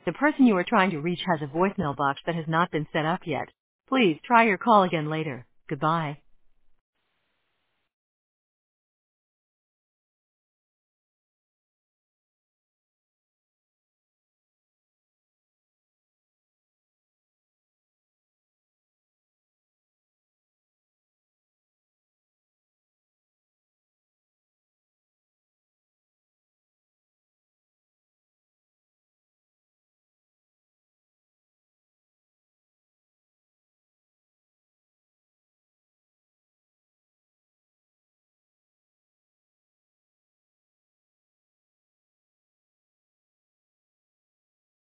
The person you are trying to reach has a voicemail box that has not been set up yet. Please try your call again later. Goodbye.